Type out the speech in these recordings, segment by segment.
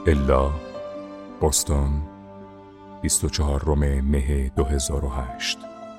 الا، بوستون، 24 مه 2008.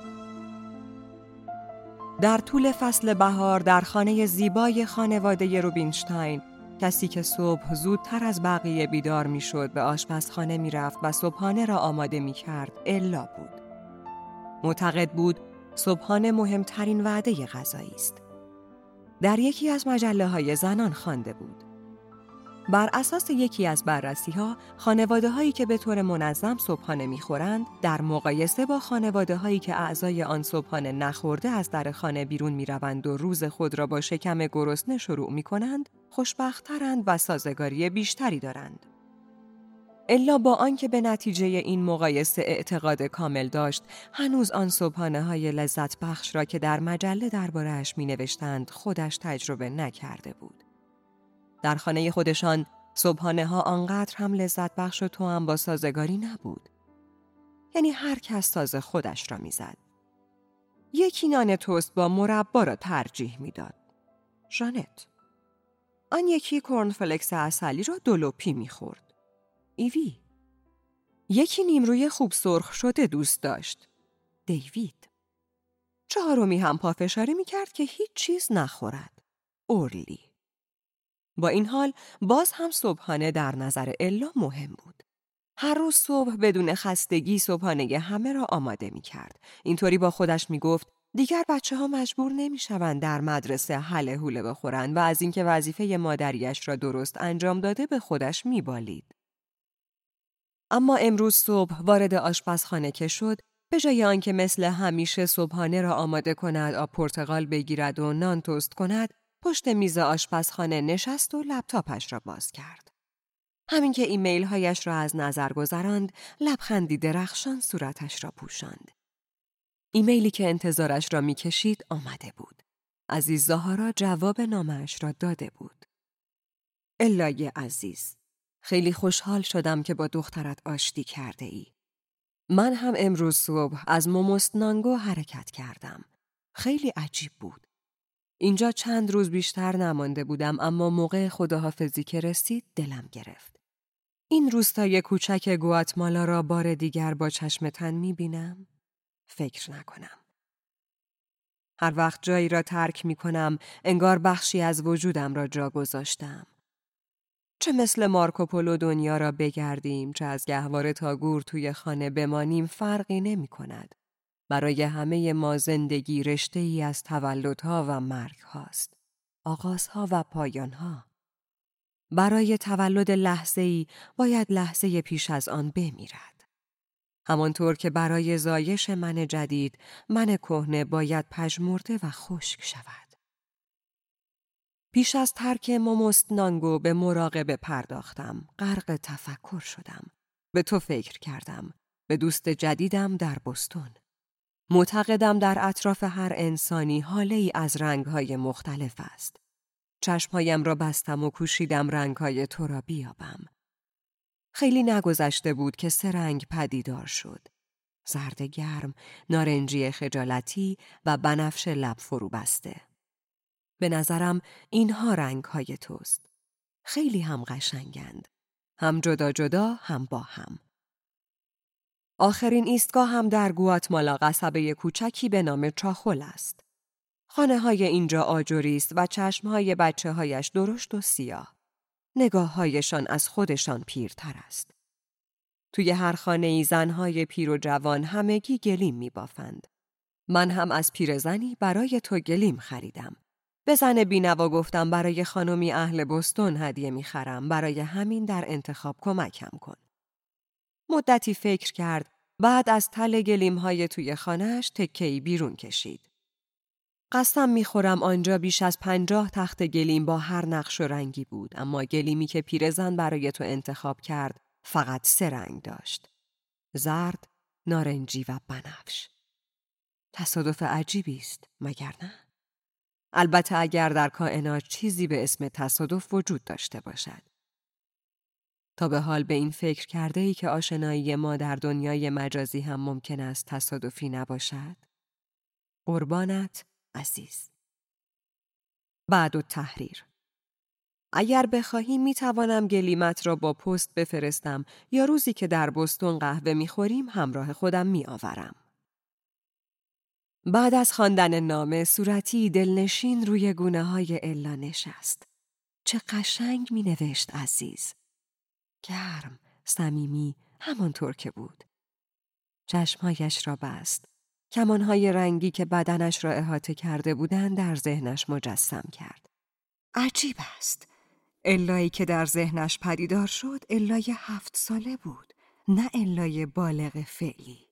در طول فصل بهار در خانه زیبای خانواده روبینشتاین، کسی که صبح زودتر از بقیه بیدار میشد به آشپزخانه میرفت و صبحانه را آماده میکرد الا بود. معتقد بود صبحانه مهمترین وعده غذایی است. در یکی از مجله‌های زنان خوانده بود. بر اساس یکی از بررسی‌ها، خانواده‌هایی که به طور منظم صبحانه می‌خورند، در مقایسه با خانواده‌هایی که اعضای آن صبحانه نخورده از در خانه بیرون می‌روند و روز خود را با شکم گرسنه شروع می‌کنند، خوشبخت‌ترند و سازگاری بیشتری دارند. الا با آنکه به نتیجه این مقایسه اعتقاد کامل داشت، هنوز آن صبحانه‌های لذت بخش را که در مجله درباره‌اش می‌نوشتند خودش تجربه نکرده بود. در خانه خودشان صبحانه‌ها آنقدر هم لذت بخش و توأم با سازگاری نبود. یعنی هر کس ساز خودش را میزد. یکی نان توست با مربا را ترجیح میداد. ژانت. آن یکی کورنفلکس عسلی را دولوپی میخورد. ایوی. یکی نیمروی خوب سرخ شده دوست داشت. دیوید. چهارمی هم پافشاری میکرد که هیچ چیز نخورد. اورلی. با این حال باز هم صبحانه در نظر الا مهم بود. هر روز صبح بدون خستگی صبحانه همه را آماده می کرد. اینطوری با خودش می گفت دیگر بچه ها مجبور نمی شوند در مدرسه هله هوله بخورند و از اینکه وظیفه مادریش را درست انجام داده به خودش می بالید. اما امروز صبح وارد آشپزخانه که شد، به جای آنکه مثل همیشه صبحانه را آماده کند، آب پرتقال بگیرد و نان توست کند، پشت میز آشپزخانه نشست و لپتاپش را باز کرد. همین که ایمیل هایش را از نظر گذراند، لبخندی درخشان صورتش را پوشاند. ایمیلی که انتظارش را می‌کشید آمده بود. عزیز زهارا جواب نامه‌اش را داده بود. الای عزیز، خیلی خوشحال شدم که با دخترت آشتی کرده ای. من هم امروز صبح از موموستنانگو حرکت کردم. خیلی عجیب بود. اینجا چند روز بیشتر نمانده بودم، اما موقع خداحافظی که رسید دلم گرفت. این روستای کوچک گواتمالا را بار دیگر با چشم تن می‌بینم؟ فکر نکنم. هر وقت جایی را ترک می‌کنم، انگار بخشی از وجودم را جا گذاشتم. چه مثل مارکوپولو دنیا را بگردیم، چه از گهواره تا گور توی خانه بمانیم فرقی نمی‌کند. برای همه ما زندگی رشته‌ای از تولدها و مرگ‌هاست. آغازها و پایان‌ها. برای تولد لحظه‌ای باید لحظه پیش از آن بمیرد. همانطور که برای زایش من جدید، من کهنه باید پژمرده و خشک شود. پیش از ترک موموستنانگو به مراقبه پرداختم. غرق تفکر شدم. به تو فکر کردم. به دوست جدیدم در بوستون. معتقدم در اطراف هر انسانی حاله‌ای از رنگ‌های مختلف است. چشمهایم را بستم و کوشیدم رنگ‌های تو را بیابم. خیلی نگذشته بود که 3 رنگ پدیدار شد. زرد گرم، نارنجی خجالتی و بنفش لب فرو بسته. به نظرم اینها رنگ‌های توست. خیلی هم قشنگند. هم جدا جدا، هم با هم. آخرین ایستگاه هم در گواتمالا قصبه کوچکی به نام چاخول است. خانه‌های اینجا آجری است و چشم‌های بچه‌هایش درشت و سیاه. نگاه‌هایشان از خودشان پیرتر است. توی هر خانه‌ای زن‌های پیر و جوان همگی گلیم می‌بافند. من هم از پیرزنی برای تو گلیم خریدم. به زن بینوا گفتم برای خانمی اهل بوستون هدیه می‌خرم، برای همین در انتخاب کمکم کن. مدتی فکر کرد، بعد از تل گلیم‌های توی خانه‌اش تکه‌ای بیرون کشید. قسم می‌خورم آنجا بیش از 50 تخت گلیم با هر نقش و رنگی بود، اما گلیمی که پیرزن برای تو انتخاب کرد فقط 3 رنگ داشت. زرد، نارنجی و بنفش. تصادف عجیبی است، مگر نه؟ البته اگر در کائنات چیزی به اسم تصادف وجود داشته باشد. تا به حال به این فکر کرده ای که آشنایی ما در دنیای مجازی هم ممکن است تصادفی نباشد؟ قربانت عزیز. بعد التحریر. اگر بخواهی می توانم گلیمت را با پست بفرستم یا روزی که در بوستون قهوه می خوریم همراه خودم می آورم. بعد از خواندن نامه صورتی دلنشین روی گونه های الا نشست. چه قشنگ می نوشت عزیز. گرم، صمیمی، همانطور که بود. چشمهایش را بست. کمانهای رنگی که بدنش را احاطه کرده بودند در ذهنش مجسم کرد. عجیب است. الایی که در ذهنش پدیدار شد الای 7 ساله بود، نه الای بالغ فعلی.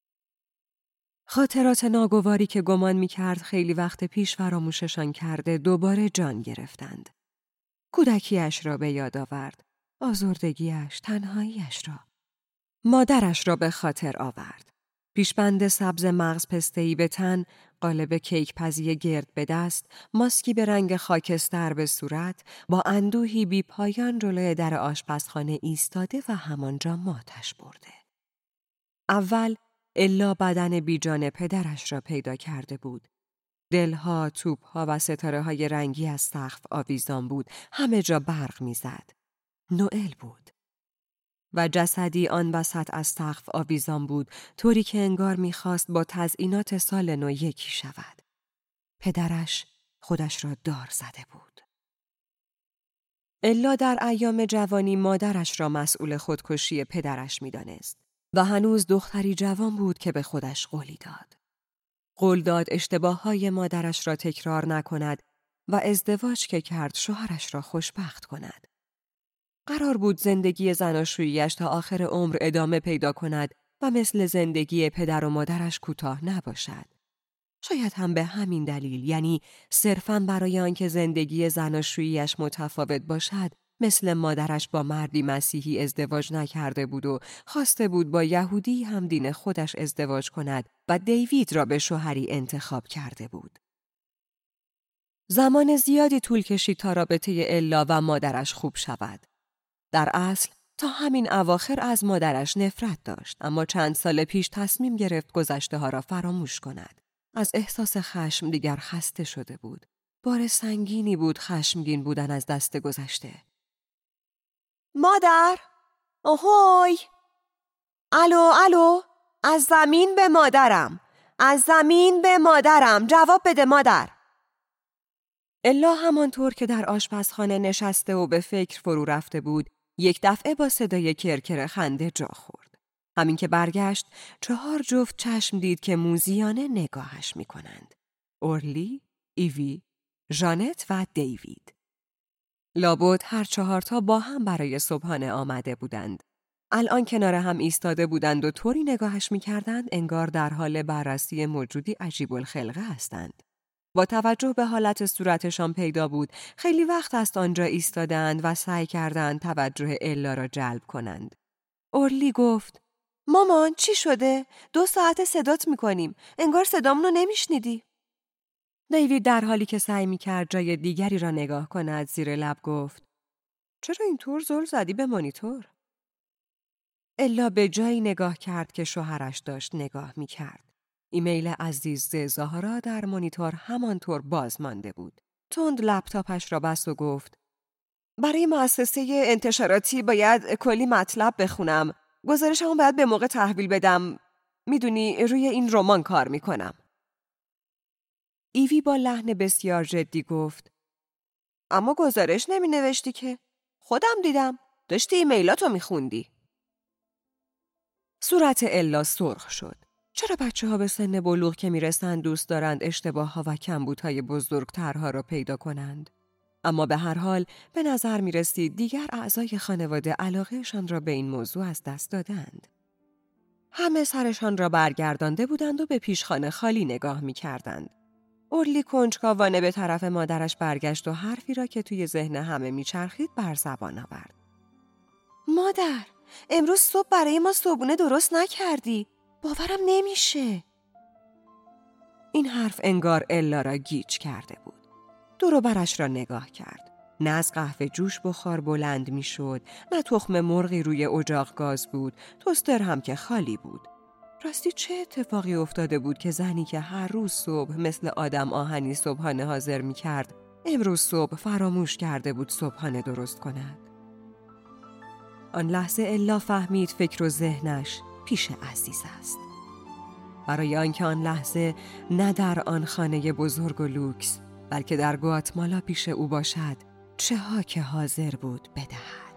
خاطرات ناگواری که گمان می‌کرد خیلی وقت پیش فراموششان کرده دوباره جان گرفتند. کودکیش را به یاد آورد، آزردگیش، تنهاییش را. مادرش را به خاطر آورد. پیشبند سبز مغز پسته‌ای به تن، قالب کیک پزی گرد به دست، ماسکی به رنگ خاکستر به صورت، با اندوهی بی پایان جلوی در آشپزخانه ایستاده و همانجا ماتش برده. اول الا بدن بیجان پدرش را پیدا کرده بود. دلها، توپها و ستاره‌های رنگی از سقف آویزان بود، همه جا برق می‌زد. نوئل بود. و جسدی آن وسط از سقف آویزان بود، طوری که انگار می‌خواست با تزئینات سال نو یکی شود. پدرش خودش را دار زده بود. الا در ایام جوانی مادرش را مسئول خودکشی پدرش می‌دانست و هنوز دختری جوان بود که به خودش قولی داد. قول داد اشتباه‌های مادرش را تکرار نکند و ازدواج که کرد شوهرش را خوشبخت کند. قرار بود زندگی زناشویی‌اش تا آخر عمر ادامه پیدا کند و مثل زندگی پدر و مادرش کوتاه نباشد. شاید هم به همین دلیل، یعنی صرفاً برای آنکه زندگی زناشویی‌اش متفاوت باشد، مثل مادرش با مردی مسیحی ازدواج نکرده بود و خواسته بود با یهودی هم دین خودش ازدواج کند و دیوید را به شوهری انتخاب کرده بود. زمان زیادی طول کشید تا رابطه الا و مادرش خوب شود. در اصل تا همین اواخر از مادرش نفرت داشت، اما چند سال پیش تصمیم گرفت گذشته ها را فراموش کند. از احساس خشم دیگر خسته شده بود. بار سنگینی بود خشمگین بودن از دست گذشته. مادر! اوهوی! الو! از زمین به مادرم! از زمین به مادرم! جواب بده مادر! الا همانطور که در آشپزخانه نشسته و به فکر فرو رفته بود، یک دفعه با صدای کرکر خنده جا خورد. همین که برگشت 4 جفت چشم دید که موذیانه نگاهش می کنند. اورلی، ایوی، ژانت و دیوید. لابد هر 4 تا با هم برای صبحانه آمده بودند. الان کنار هم ایستاده بودند و طوری نگاهش می کردند انگار در حال بررسی موجودی عجیب الخلقه هستند. با توجه به حالت صورتشان پیدا بود خیلی وقت است آنجا ایستادند و سعی کردند توجه الا را جلب کنند. اورلی گفت: مامان چی شده؟ 2 ساعت صدات میکنیم. انگار صدامونو نمیشنیدی. دیوید در حالی که سعی میکرد جای دیگری را نگاه کند زیر لب گفت: چرا اینطور زل زدی به مانیتور؟ الا به جایی نگاه کرد که شوهرش داشت نگاه میکرد. ایمیل عزیز زهرا در مانیتور همانطور باز مانده بود. تند لپتاپش را بست و گفت: برای مؤسسه انتشاراتی باید کلی مطلب بخونم. گزارشمو باید به موقع تحویل بدم. میدونی روی این رمان کار میکنم. ایوی با لحن بسیار جدی گفت: اما گزارش نمی نوشتی که؟ خودم دیدم. داشتی ایمیلاتو میخوندی. صورت الا سرخ شد. چرا بچه‌ها به سن بلوغ که میرسند دوست دارند اشتباه‌ها و کمبودهای بزرگترها را پیدا کنند؟ اما به هر حال به نظر می رسید دیگر اعضای خانواده علاقهشان را به این موضوع از دست دادند. همه سرشان را برگردانده بودند و به پیشخانه خالی نگاه می کردند. اورلی کنجکاوانه به طرف مادرش برگشت و حرفی را که توی ذهن همه می چرخید بر زبان آورد. مادر، امروز صبح برای ما صبحونه درست نکردی. باورم نمیشه. این حرف انگار الا را گیج کرده بود. دور و برش را نگاه کرد. نه از قهوه جوش بخار بلند می شد، نه تخم مرغی روی اجاق گاز بود، توستر هم که خالی بود. راستی چه اتفاقی افتاده بود که زنی که هر روز صبح مثل آدم آهنی صبحانه حاضر می کرد، امروز صبح فراموش کرده بود صبحانه درست کند. آن لحظه الا فهمید فکر و ذهنش پیش عزیز است. برای آنکه آن لحظه نه در آن خانه بزرگ و لوکس بلکه در گواتمالا پیش او باشد، چه ها که حاضر بود بدهد.